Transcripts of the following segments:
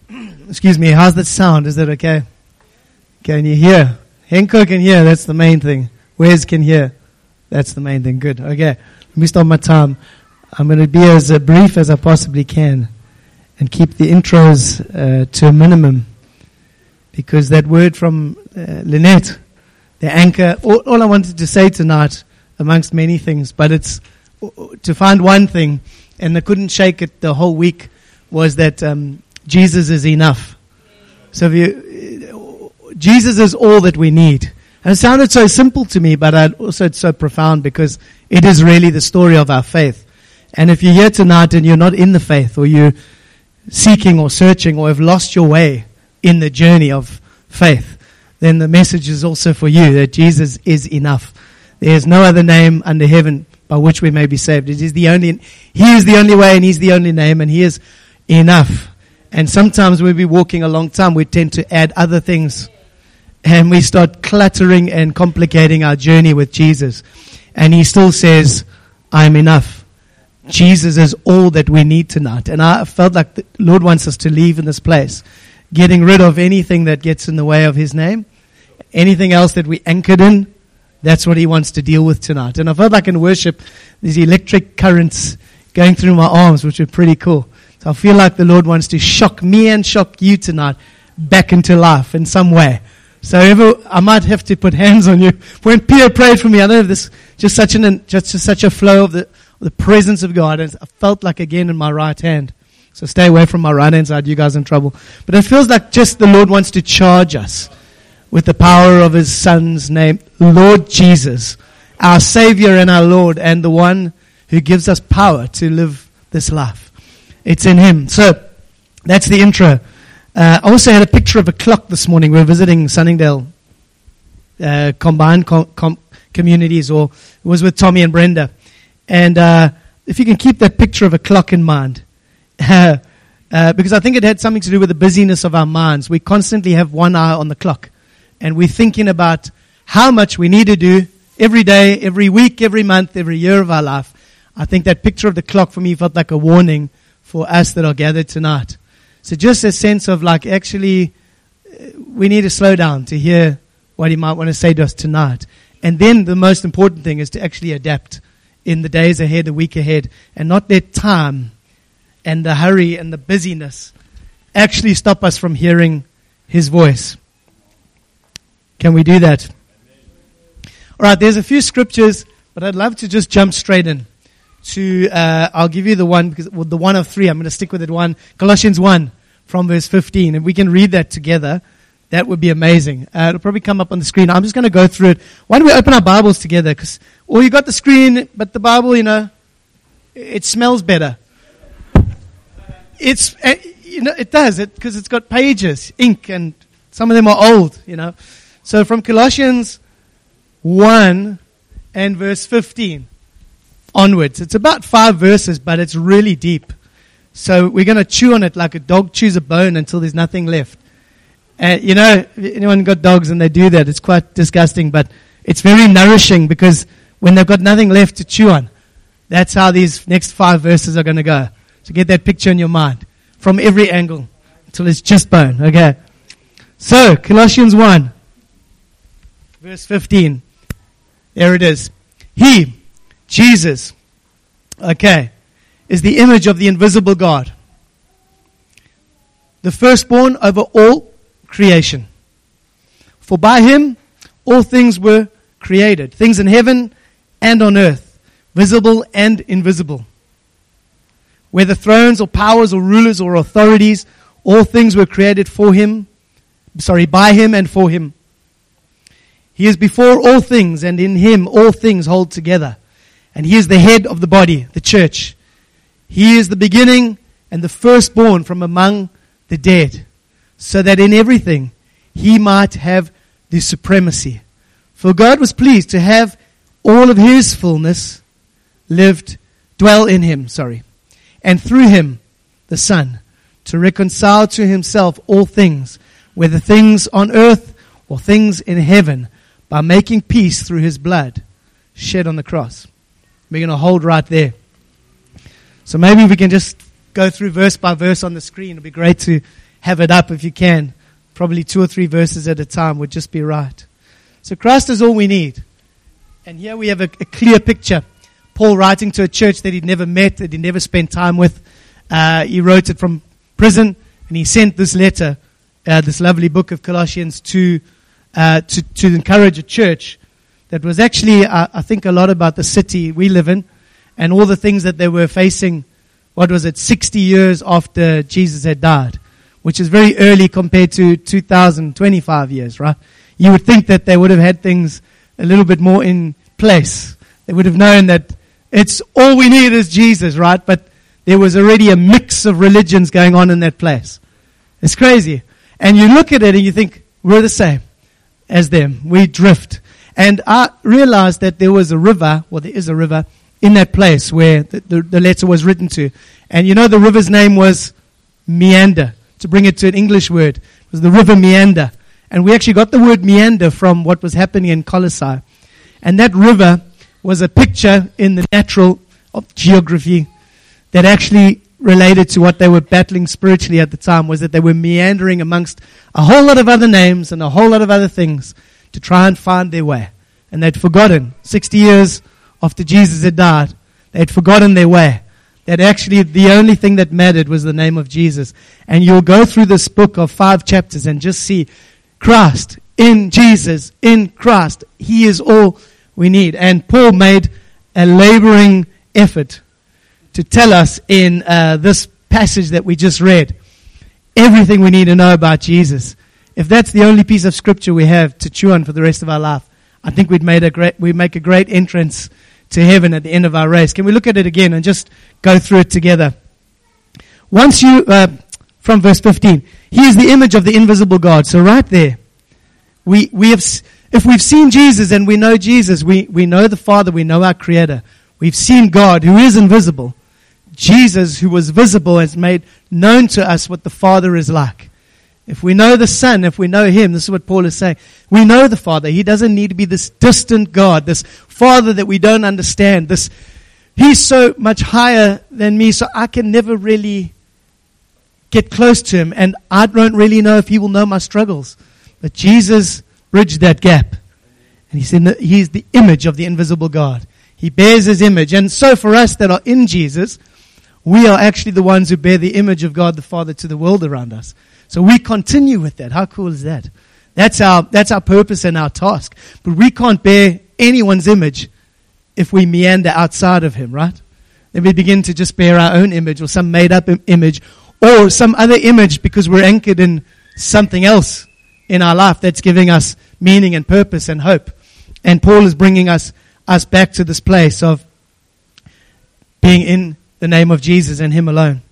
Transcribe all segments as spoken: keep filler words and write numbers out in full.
Excuse me, how's that sound? Is that okay? Can you hear? Henko can hear, that's the main thing. Wes can hear. That's the main thing. Good. Okay. Let me start my time. I'm going to be as uh, brief as I possibly can and keep the intros uh, to a minimum, because that word from uh, Lynette, the anchor, all, all I wanted to say tonight, amongst many things, but it's to find one thing, and I couldn't shake it the whole week, was that um, Jesus is enough. So if you, Jesus is all that we need. And it sounded so simple to me, but I also it's so profound, because it is really the story of our faith. And if you're here tonight and you're not in the faith, or you're seeking or searching or have lost your way in the journey of faith, then the message is also for you, that Jesus is enough. There is no other name under heaven by which we may be saved. It is the only, He is the only way, and He's the only name, and He is enough. And sometimes we'll be walking a long time, we tend to add other things, and we start cluttering and complicating our journey with Jesus. And He still says, I'm enough. Jesus is all that we need tonight. And I felt like the Lord wants us to leave in this place, getting rid of anything that gets in the way of His name, anything else that we anchored in. That's what He wants to deal with tonight. And I felt like in worship, these electric currents going through my arms, which are pretty cool. So I feel like the Lord wants to shock me and shock you tonight back into life in some way. So ever, I might have to put hands on you. When Peter prayed for me, I know this just such an just, just such a flow of the of the presence of God. And I felt like again in my right hand. So stay away from my right hand side, you guys are in trouble. But it feels like just the Lord wants to charge us with the power of His Son's name, Lord Jesus, our Savior and our Lord, and the one who gives us power to live this life. It's in Him. So that's the intro. Uh, I also had a picture of a clock this morning. We were visiting Sunningdale uh, combined com- com- communities, or it was with Tommy and Brenda. And uh, if you can keep that picture of a clock in mind, uh, uh, because I think it had something to do with the busyness of our minds. We constantly have one eye on the clock, and we're thinking about how much we need to do every day, every week, every month, every year of our life. I think that picture of the clock for me felt like a warning for us that are gathered tonight. So just a sense of like, actually, we need to slow down to hear what He might want to say to us tonight. And then the most important thing is to actually adapt in the days ahead, the week ahead, and not let time and the hurry and the busyness actually stop us from hearing His voice. Can we do that? All right, there's a few scriptures, but I'd love to just jump straight in. To uh, I'll give you the one, because well, the one of three. I'm going to stick with it. One, Colossians one from verse fifteen, and we can read that together. That would be amazing. Uh, it'll probably come up on the screen. I'm just going to go through it. Why don't we open our Bibles together? Because well, you got the screen, but the Bible, you know, it smells better. It's uh, you know it does it because it's got pages, ink, and some of them are old. You know, so from Colossians one and verse fifteen. Onwards. It's about five verses, but it's really deep. So we're going to chew on it like a dog chews a bone until there's nothing left. And uh, you know, anyone got dogs and they do that, it's quite disgusting, but it's very nourishing, because when they've got nothing left to chew on, that's how these next five verses are going to go. So get that picture in your mind from every angle until it's just bone. Okay. So Colossians one, verse fifteen. There it is. He, Jesus, okay, is the image of the invisible God, the firstborn over all creation. For by Him all things were created, things in heaven and on earth, visible and invisible. Whether thrones or powers or rulers or authorities, all things were created for Him, sorry, by Him and for Him. He is before all things, and in Him all things hold together. And He is the head of the body, the church. He is the beginning and the firstborn from among the dead, so that in everything He might have the supremacy. For God was pleased to have all of His fullness lived, dwell in Him, sorry, and through Him, the Son, to reconcile to Himself all things, whether things on earth or things in heaven, by making peace through His blood shed on the cross. We're going to hold right there. So maybe we can just go through verse by verse on the screen. It'd be great to have it up if you can. Probably two or three verses at a time would just be right. So Christ is all we need. And here we have a, a clear picture. Paul writing to a church that he'd never met, that he'd never spent time with. Uh, he wrote it from prison, and he sent this letter, uh, this lovely book of Colossians, to, uh, to to encourage a church that was actually, uh, I think, a lot about the city we live in, and all the things that they were facing. What was it, sixty years after Jesus had died, which is very early compared to two thousand twenty-five years, right? You would think that they would have had things a little bit more in place. They would have known that it's all we need is Jesus, right? But there was already a mix of religions going on in that place. It's crazy. And you look at it and you think, we're the same as them. We drift. And I realized that there was a river, well, there is a river in that place where the, the, the letter was written to. And you know the river's name was Meander. To bring it to an English word, it was the river Meander. And we actually got the word meander from what was happening in Colossae. And that river was a picture in the natural of geography that actually related to what they were battling spiritually at the time, was that they were meandering amongst a whole lot of other names and a whole lot of other things to try and find their way. And they'd forgotten, sixty years after Jesus had died, they'd forgotten their way. That actually the only thing that mattered was the name of Jesus. And you'll go through this book of five chapters and just see Christ, in Jesus, in Christ. He is all we need. And Paul made a laboring effort to tell us in uh, this passage that we just read everything we need to know about Jesus. If that's the only piece of scripture we have to chew on for the rest of our life, I think we'd made a great, we make a great entrance to heaven at the end of our race. Can we look at it again and just go through it together? Once you, uh, from verse fifteen, he is the image of the invisible God. So right there, we we have, if we've seen Jesus and we know Jesus, we, we know the Father, we know our Creator. We've seen God who is invisible. Jesus, who was visible, has made known to us what the Father is like. If we know the Son, if we know Him, this is what Paul is saying. We know the Father. He doesn't need to be this distant God, this Father that we don't understand. This, He's so much higher than me, so I can never really get close to Him, and I don't really know if He will know my struggles. But Jesus bridged that gap. And He said He's the image of the invisible God. He bears His image. And so for us that are in Jesus, we are actually the ones who bear the image of God the Father to the world around us. So we continue with that. How cool is that? That's our, that's our purpose and our task. But we can't bear anyone's image if we meander outside of Him, right? Then we begin to just bear our own image or some made up im- image or some other image because we're anchored in something else in our life that's giving us meaning and purpose and hope. And Paul is bringing us us back to this place of being in the name of Jesus and Him alone.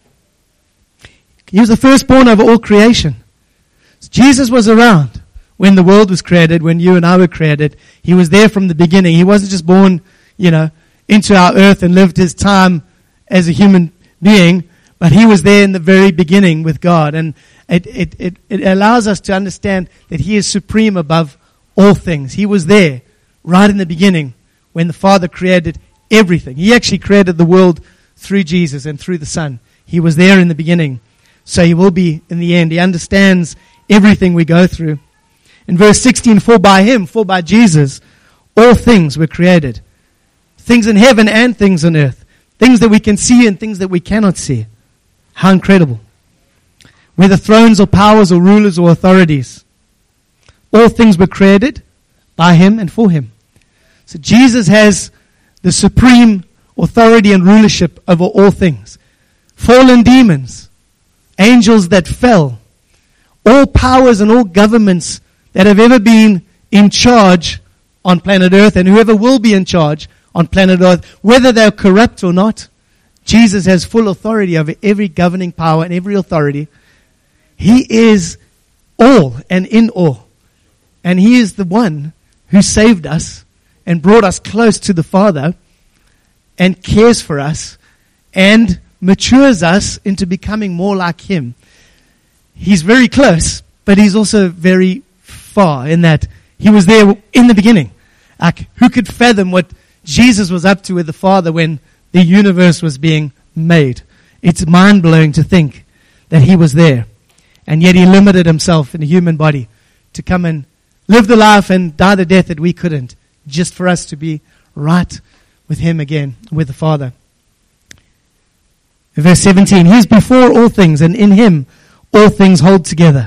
He was the firstborn over all creation. Jesus was around when the world was created, when you and I were created. He was there from the beginning. He wasn't just born, you know, into our earth and lived His time as a human being, but He was there in the very beginning with God. And it, it, it, it allows us to understand that He is supreme above all things. He was there right in the beginning when the Father created everything. He actually created the world through Jesus and through the Son. He was there in the beginning. So He will be in the end. He understands everything we go through. In verse sixteen, for by Him, for by Jesus, all things were created. Things in heaven and things on earth. Things that we can see and things that we cannot see. How incredible. Whether thrones or powers or rulers or authorities. All things were created by Him and for Him. So Jesus has the supreme authority and rulership over all things. Fallen demons, angels that fell, all powers and all governments that have ever been in charge on planet Earth and whoever will be in charge on planet Earth, whether they're corrupt or not, Jesus has full authority over every governing power and every authority. He is all and in all. And He is the one who saved us and brought us close to the Father and cares for us and matures us into becoming more like Him. He's very close, but He's also very far in that He was there in the beginning. Like, who could fathom what Jesus was up to with the Father when the universe was being made? It's mind-blowing to think that He was there. And yet he limited himself in a human body to come and live the life and die the death that we couldn't, just for us to be right with him again, with the Father. Verse seventeen, he is before all things, and in him all things hold together.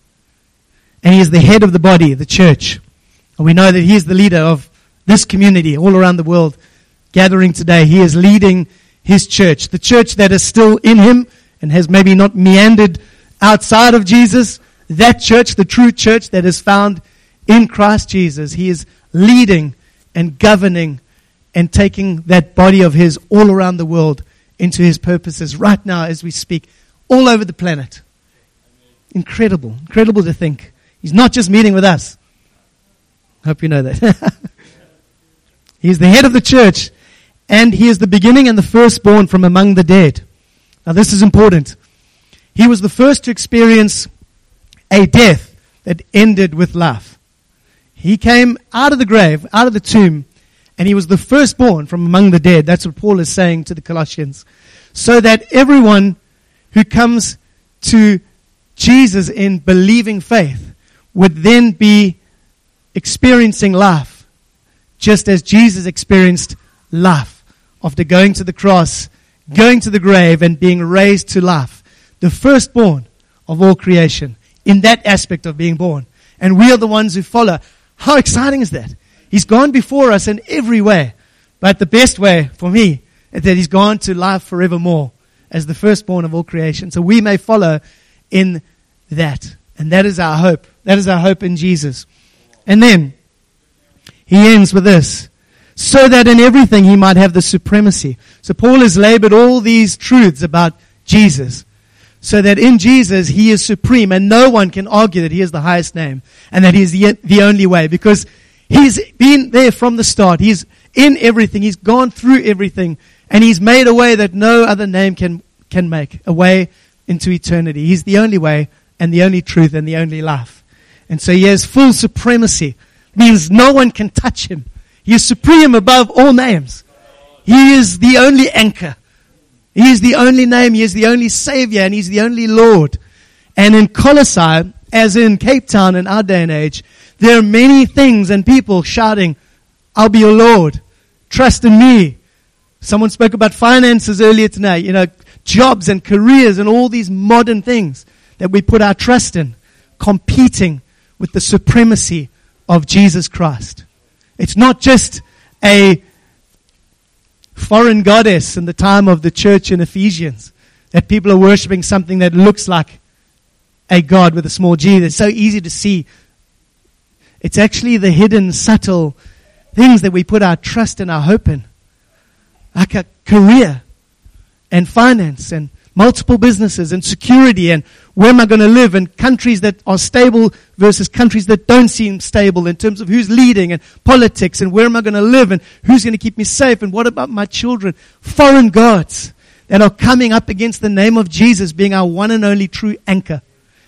And he is the head of the body, the church. And we know that he is the leader of this community all around the world gathering today. He is leading his church, the church that is still in him and has maybe not meandered outside of Jesus. That church, the true church that is found in Christ Jesus, he is leading and governing and taking that body of his all around the world into his purposes right now as we speak, all over the planet. Incredible, incredible to think. He's not just meeting with us. Hope you know that. He is the head of the church, and he is the beginning and the firstborn from among the dead. Now this is important. He was the first to experience a death that ended with life. He came out of the grave, out of the tomb, and he was the firstborn from among the dead. That's what Paul is saying to the Colossians. So that everyone who comes to Jesus in believing faith would then be experiencing life, just as Jesus experienced life after going to the cross, going to the grave, and being raised to life. The firstborn of all creation in that aspect of being born. And we are the ones who follow. How exciting is that? He's gone before us in every way. But the best way for me is that he's gone to life forevermore as the firstborn of all creation. So we may follow in that. And that is our hope. That is our hope in Jesus. And then he ends with this. So that in everything he might have the supremacy. So Paul has labored all these truths about Jesus. So that in Jesus he is supreme, and no one can argue that he is the highest name and that he is the, the only way, because he's been there from the start. He's in everything. He's gone through everything, and he's made a way that no other name can, can make, a way into eternity. He's the only way and the only truth and the only life. And so he has full supremacy. It means no one can touch him. He is supreme above all names. He is the only anchor. He is the only name, he is the only Savior, and he's the only Lord. And in Colossae, as in Cape Town in our day and age, there are many things and people shouting, I'll be your Lord. Trust in me. Someone spoke about finances earlier tonight, you know, jobs and careers and all these modern things that we put our trust in, competing with the supremacy of Jesus Christ. It's not just a foreign goddess in the time of the church in Ephesians, that people are worshiping something that looks like a god with a small g. It's so easy to see. It's actually the hidden, subtle things that we put our trust and our hope in, like a career and finance and multiple businesses and security and where am I going to live, and countries that are stable versus countries that don't seem stable in terms of who's leading, and politics, and where am I going to live, and who's going to keep me safe, and what about my children? Foreign gods that are coming up against the name of Jesus being our one and only true anchor.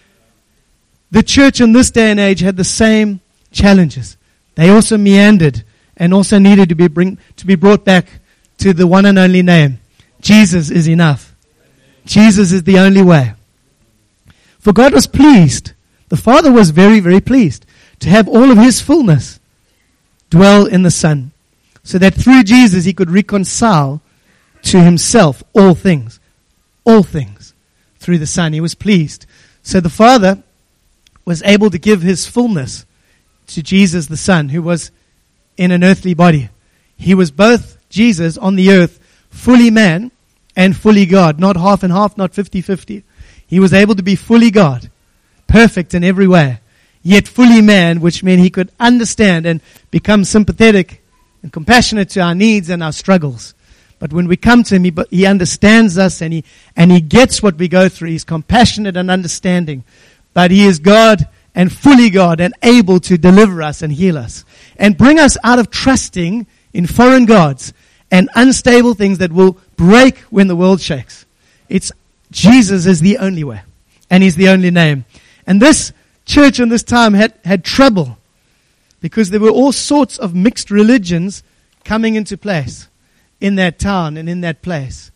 The church in this day and age had the same challenges. They also meandered and also needed to be bring, to be brought back to the one and only name. Jesus is enough. Jesus is the only way. For God was pleased. The Father was very, very pleased to have all of his fullness dwell in the Son, so that through Jesus he could reconcile to himself all things. All things through the Son. He was pleased. So the Father was able to give his fullness to Jesus the Son, who was in an earthly body. He was both Jesus on the earth, fully man and fully God, not half and half, not fifty-fifty. He was able to be fully God, perfect in every way, yet fully man, which meant he could understand and become sympathetic and compassionate to our needs and our struggles. But when we come to him, he, he understands us, and he, and he gets what we go through. He's compassionate and understanding. But he is God and fully God and able to deliver us and heal us and bring us out of trusting in foreign gods and unstable things that will break when the world shakes. It's Jesus is the only way, and he's the only name. And this church in this time had, had trouble because there were all sorts of mixed religions coming into place in that town and in that place.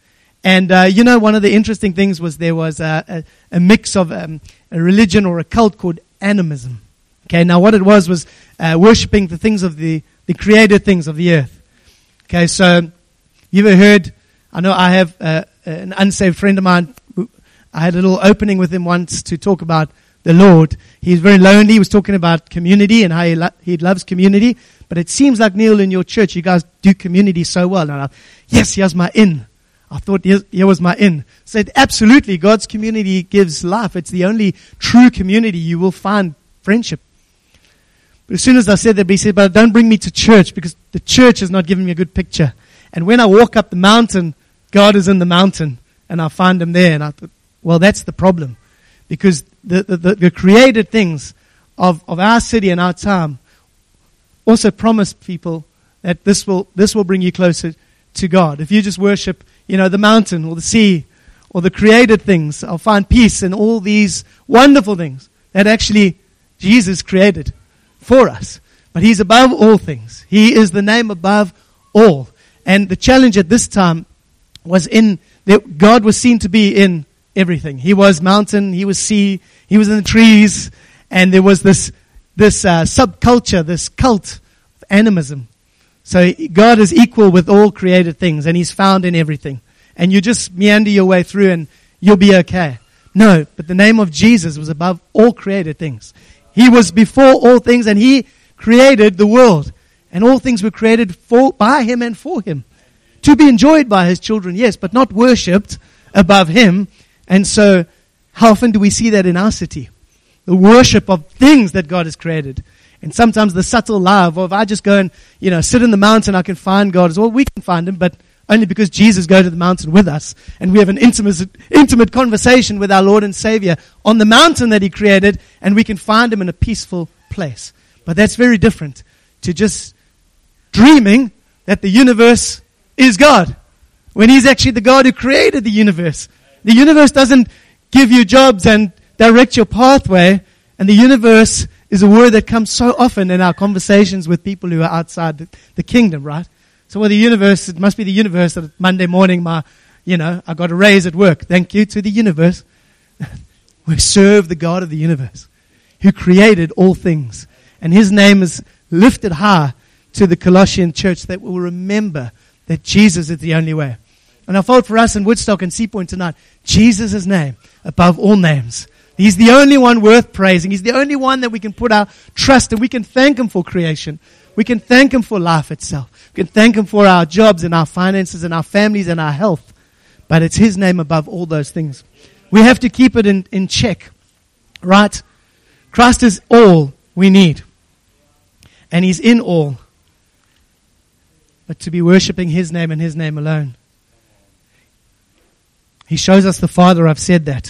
And, uh, you know, one of the interesting things was there was a, a, a mix of um, a religion or a cult called animism. Okay, now what it was was uh, worshipping the things of the, the created things of the earth. Okay, so you ever heard, I know I have uh, an unsaved friend of mine. I had a little opening with him once to talk about the Lord. He's very lonely. He was talking about community and how he, lo- he loves community. But it seems like, Neil, in your church, you guys do community so well. And I'm like, yes, here's my in. I thought here, here was my in. Said, absolutely, God's community gives life. It's the only true community you will find friendship. But as soon as I said that, he said, but don't bring me to church because the church is not giving me a good picture. And when I walk up the mountain, God is in the mountain and I find him there. And I thought, well, that's the problem. Because the, the, the, the created things of, of our city and our time also promise people that this will, this will bring you closer to God. If you just worship, you know, the mountain or the sea or the created things, I'll find peace in all these wonderful things that actually Jesus created for us. But he's above all things. He is the name above all. And the challenge at this time was in that God was seen to be in everything. He was mountain, he was sea, he was in the trees, and there was this this uh, subculture, this cult of animism. So God is equal with all created things, and he's found in everything. And you just meander your way through and you'll be okay. No, but the name of Jesus was above all created things. He was before all things, and he created the world. And all things were created for by him and for him. To be enjoyed by his children, yes, but not worshipped above him. And so, how often do we see that in our city? The worship of things that God has created. And sometimes the subtle lie of, oh, if I just go and, you know, sit in the mountain, I can find God as well. We can find him, but only because Jesus goes to the mountain with us. And we have an intimate, intimate conversation with our Lord and Savior on the mountain that he created, and we can find him in a peaceful place. But that's very different to just dreaming that the universe is God, when he's actually the God who created the universe. The universe doesn't give you jobs and direct your pathway, and the universe is a word that comes so often in our conversations with people who are outside the, the kingdom, right? So well, the universe, it must be the universe that Monday morning, my, you know, I got a raise at work. Thank you to the universe. We serve the God of the universe who created all things. And his name is lifted high to the Colossian church that will remember that Jesus is the only way. And I felt for us in Woodstock and Sea Point tonight, Jesus' name above all names. He's the only one worth praising. He's the only one that we can put our trust in. We can thank him for creation. We can thank him for life itself. We can thank him for our jobs and our finances and our families and our health. But it's his name above all those things. We have to keep it in, in check. Right? Christ is all we need. And he's in all. But to be worshipping his name and his name alone. He shows us the Father, I've said that.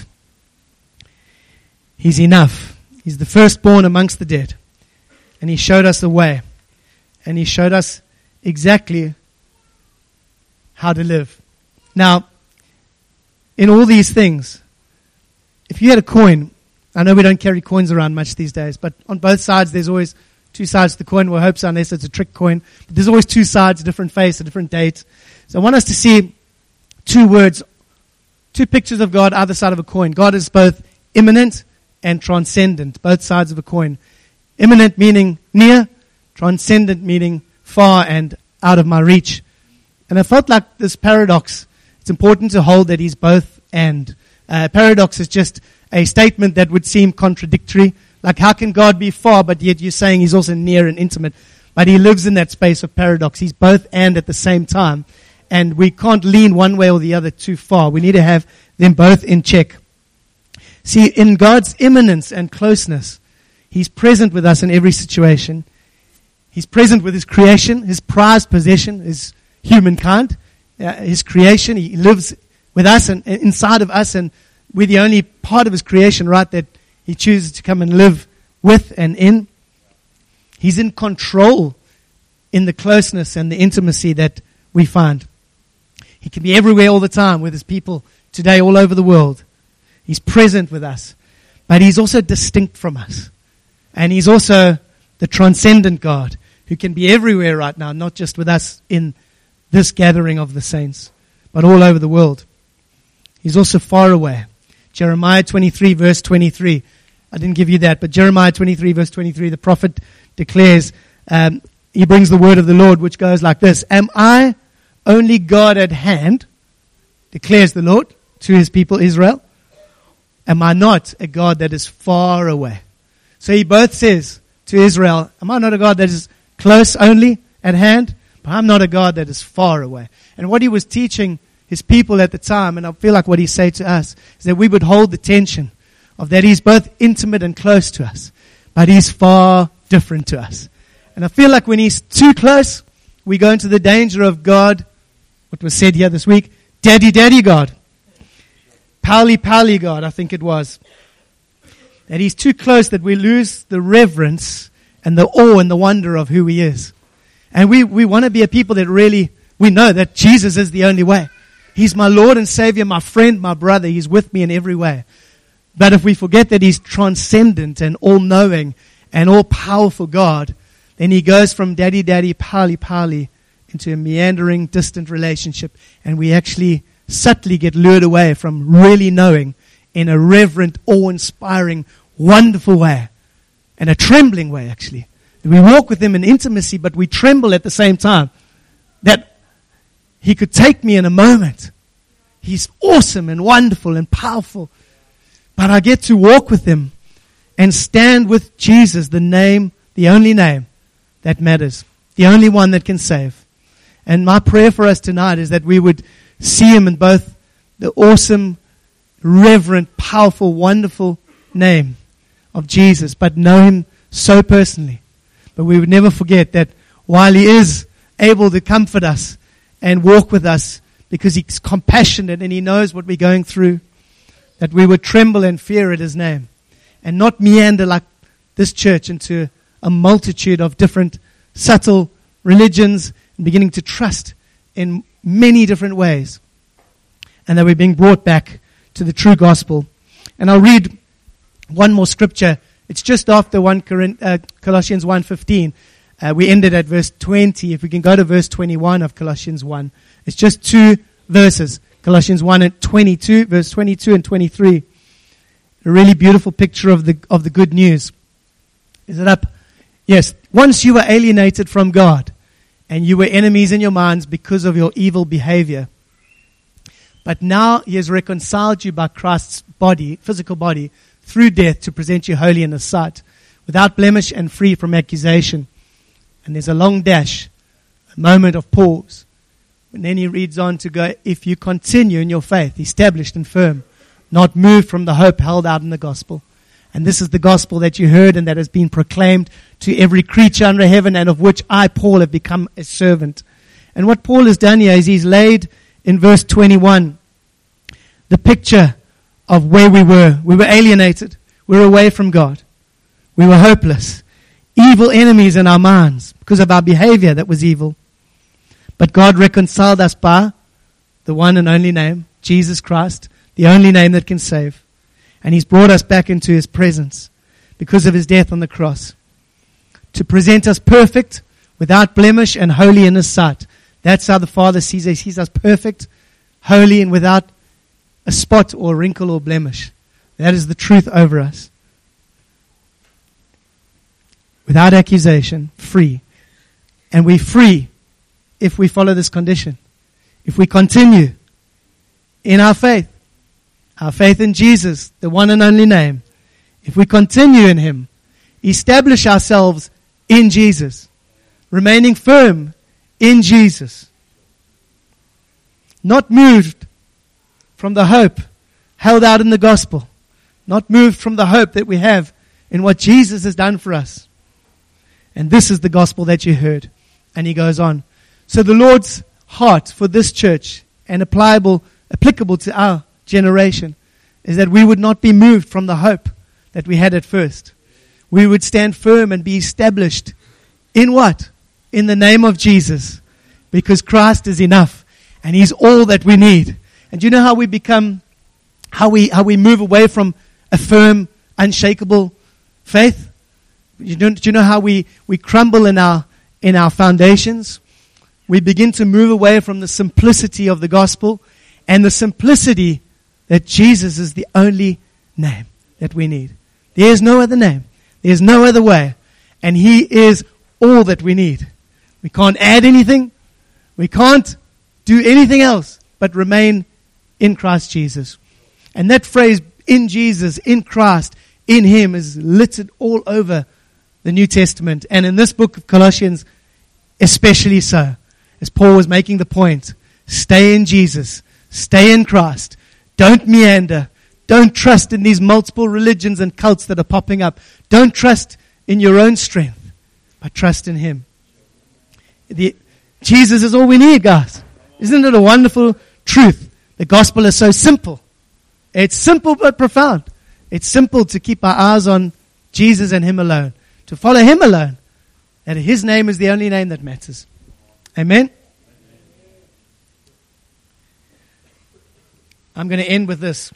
He's enough. He's the firstborn amongst the dead. And he showed us the way. And he showed us exactly how to live. Now, in all these things, if you had a coin, I know we don't carry coins around much these days, but on both sides there's always two sides to the coin. We hope so, unless it's a trick coin. But there's always two sides, a different face, a different date. So I want us to see two words, two pictures of God either side of a coin. God is both immanent and transcendent, both sides of a coin. Immanent meaning near, transcendent meaning far and out of my reach. And I felt like this paradox, it's important to hold that he's both and. Uh, paradox is just a statement that would seem contradictory. Like, how can God be far, but yet you're saying he's also near and intimate? But he lives in that space of paradox. He's both and at the same time. And we can't lean one way or the other too far. We need to have them both in check. See, in God's immanence and closeness, he's present with us in every situation. He's present with his creation, his prized possession, his humankind, uh, his creation. He lives with us and inside of us, and we're the only part of his creation, right, that he chooses to come and live with and in. He's in control in the closeness and the intimacy that we find. He can be everywhere all the time with his people today all over the world. He's present with us, but he's also distinct from us. And he's also the transcendent God who can be everywhere right now, not just with us in this gathering of the saints, but all over the world. He's also far away. Jeremiah twenty-three, verse twenty-three. I didn't give you that, but Jeremiah twenty-three, verse twenty-three, the prophet declares, um, he brings the word of the Lord, which goes like this. Am I only God at hand, declares the Lord to his people Israel? Am I not a God that is far away? So he both says to Israel, am I not a God that is close only at hand? But I'm not a God that is far away. And what he was teaching his people at the time, and I feel like what he said to us, is that we would hold the tension of that he's both intimate and close to us, but he's far different to us. And I feel like when he's too close, we go into the danger of God, what was said here this week, Daddy, Daddy God. Pally, Pally God, I think it was. That he's too close that we lose the reverence and the awe and the wonder of who he is. And we, we want to be a people that really, we know that Jesus is the only way. He's my Lord and Savior, my friend, my brother. He's with me in every way. But if we forget that he's transcendent and all-knowing and all-powerful God, then he goes from daddy, daddy, pali, pali into a meandering, distant relationship. And we actually subtly get lured away from really knowing in a reverent, awe-inspiring, wonderful way. And a trembling way, actually. We walk with him in intimacy, but we tremble at the same time. That he could take me in a moment. He's awesome and wonderful and powerful. But I get to walk with him and stand with Jesus, the name, the only name that matters. The only one that can save. And my prayer for us tonight is that we would see him in both the awesome, reverent, powerful, wonderful name of Jesus, but know him so personally. But we would never forget that while he is able to comfort us and walk with us because he's compassionate and he knows what we're going through, that we would tremble and fear at his name and not meander like this church into a multitude of different subtle religions and beginning to trust in many different ways. And that we're being brought back to the true gospel. And I'll read one more scripture. It's just after one uh, Colossians one fifteen. Uh, we ended at verse twenty. If we can go to verse twenty-one of Colossians one. It's just two verses. Colossians one and twenty-two, verse twenty-two and twenty-three. A really beautiful picture of the of the good news. Is it up? Yes. Once you were alienated from God, and you were enemies in your minds because of your evil behavior. But now he has reconciled you by Christ's body, physical body, through death to present you holy in his sight, without blemish and free from accusation. And there's a long dash, a moment of pause. And then he reads on to go, if you continue in your faith, established and firm, not moved from the hope held out in the gospel. And this is the gospel that you heard and that has been proclaimed to every creature under heaven, and of which I, Paul, have become a servant. And what Paul has done here is he's laid in verse twenty-one the picture of where we were. We were alienated. We were away from God. We were hopeless. Evil enemies in our minds because of our behavior that was evil. But God reconciled us by the one and only name, Jesus Christ, the only name that can save. And he's brought us back into his presence because of his death on the cross, to present us perfect, without blemish, and holy in his sight. That's how the Father sees us. He sees us perfect, holy, and without a spot or wrinkle or blemish. That is the truth over us. Without accusation, free. And we're free if we follow this condition. If we continue in our faith, our faith in Jesus, the one and only name. If we continue in him, establish ourselves in Jesus, remaining firm in Jesus, not moved from the hope held out in the gospel, not moved from the hope that we have in what Jesus has done for us. And this is the gospel that you heard. And he goes on. So the Lord's heart for this church, and applicable, applicable to our generation, is that we would not be moved from the hope that we had at first. We would stand firm and be established in what? In the name of Jesus. Because Christ is enough. And he's all that we need. And do you know how we become, how we how we move away from a firm, unshakable faith? You know, do you know how we, we crumble in our in our foundations? We begin to move away from the simplicity of the gospel. And the simplicity that Jesus is the only name that we need. There is no other name. There is no other way. And He is all that we need. We can't add anything. We can't do anything else but remain in Christ Jesus. And that phrase, in Jesus, in Christ, in Him, is littered all over the New Testament. And in this book of Colossians, especially so. As Paul was making the point, stay in Jesus. Stay in Christ. Don't meander. Don't trust in these multiple religions and cults that are popping up. Don't trust in your own strength, but trust in Him. The, Jesus is all we need, guys. Isn't it a wonderful truth? The gospel is so simple. It's simple but profound. It's simple to keep our eyes on Jesus and Him alone, to follow Him alone, and His name is the only name that matters. Amen? I'm going to end with this.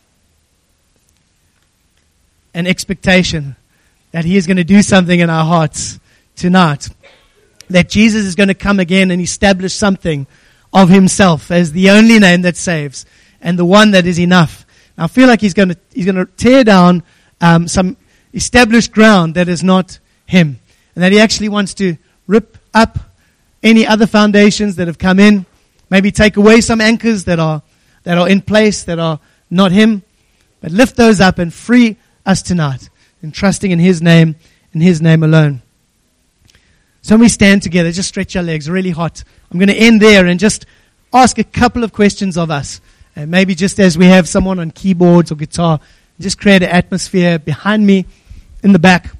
An expectation that He is going to do something in our hearts tonight. That Jesus is going to come again and establish something of Himself as the only name that saves and the one that is enough. I feel like He's going to He's going to tear down um, some established ground that is not Him, and that He actually wants to rip up any other foundations that have come in, maybe take away some anchors that are that are in place that are not Him, but lift those up and free us tonight in trusting in His name and His name alone. So when we stand together, just stretch our legs really hot. I'm going to end there and just ask a couple of questions of us. And maybe just as we have someone on keyboards or guitar, just create an atmosphere behind me in the back.